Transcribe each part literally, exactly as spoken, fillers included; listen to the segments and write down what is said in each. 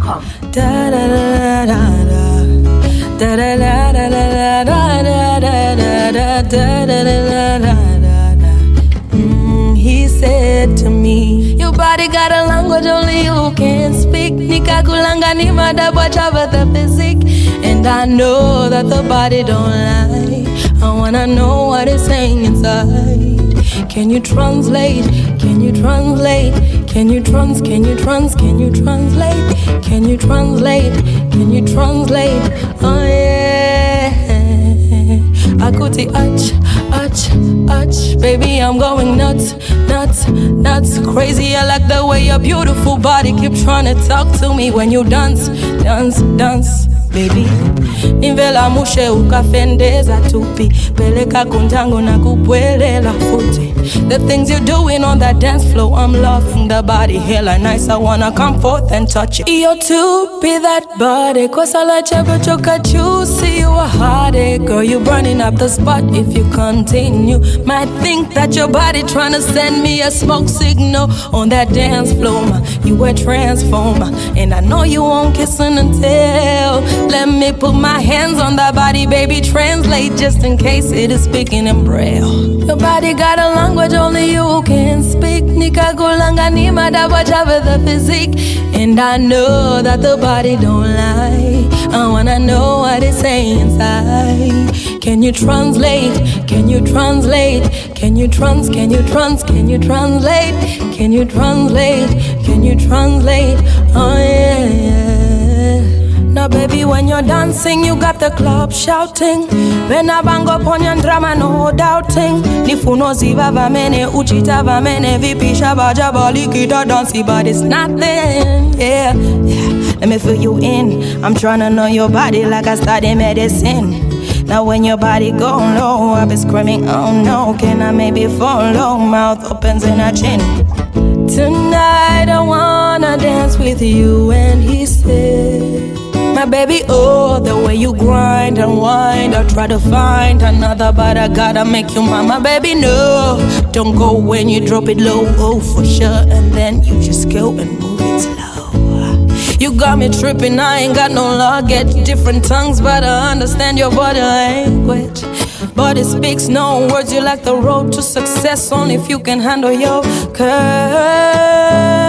com. Da da da da da da da da da da da da da da da da. He said to me, your body got a language only you can speak. Nikakulanga ni madabacha with the physique. And I know that the body don't lie. I wanna know what it's saying inside. Can you translate? Can you translate? Can you trans? Can you trans? Can you translate? Can you translate? Can you translate? Oh yeah. Akuti ach, ach, ach. Baby, I'm going nuts, nuts, nuts. Crazy, I like the way your beautiful body keep trying to talk to me when you dance, dance, dance. Baby, nimvela mushe ukafendeza tupi. Peleka kunjango na kupwelela futi. The things you're doing on that dance floor, I'm loving the body. Hella nice, I wanna come forth and touch it. Yo tupi that body, kosa la chebo choka juicy. You a heartache, girl, you burning up the spot if you continue. Might think that your body tryna send me a smoke signal on that dance floor, ma. You a transformer, and I know you won't kiss and tell. Let me put my hands on that body, baby, translate just in case it is speaking in braille. Your body got a language only you can speak. Nikakulanga ni madabacha with the physique. And I know that the body don't lie. I wanna know what it's saying inside. Can you translate? Can you translate? Can you trans? Can you trans? Can you translate? Can you translate? Can you translate? Oh yeah. Now baby, when you're dancing, you got the club shouting. When I bang up on your drama, no doubting. Nifuno ziva vamene, uchita vamene, vipisha baja bali kita dancy, but it's nothing. Yeah, yeah. Let me fill you in. I'm tryna know your body like I studied medicine. Now when your body go low, I be screaming, oh no. Can I maybe follow? Mouth opens and a chin. Tonight I wanna dance with you. And he said, my baby, oh, the way you grind and wind. I try to find another, but I gotta make you mine. My baby, no, don't go when you drop it low, oh, for sure. And then you just go and move it slow. You got me tripping, I ain't got no luggage. Different tongues, but I understand your body language. But it speaks no words, you like the road to success. Only if you can handle your curves.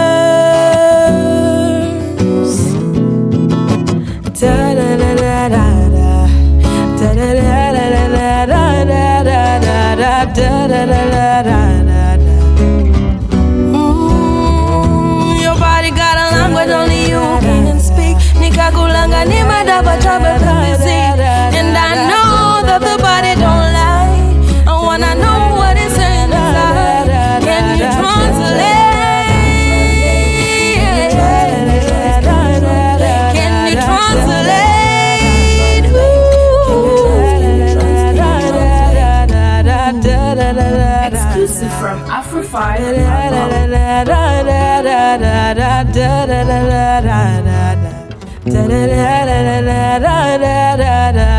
Da da da da da da da da da da da da da da da da da. Your body got a language only you can speak. Nikakulanga ni madabacha with the physique. And I know that the body don't lie. I wanna know what it's saying inside. Can you translate? Exclusive from Afrofied. Da da da da da da da da da da da da da.